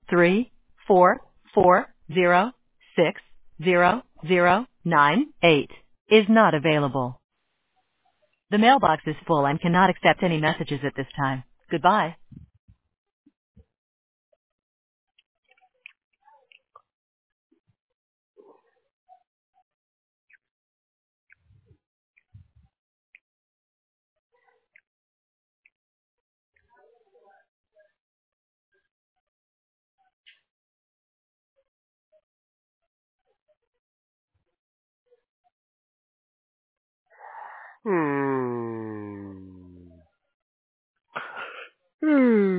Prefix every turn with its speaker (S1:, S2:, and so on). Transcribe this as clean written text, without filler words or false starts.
S1: 344060098 is not available. The mailbox is full and cannot accept any messages at this time. Goodbye.
S2: Hmm. Hmm.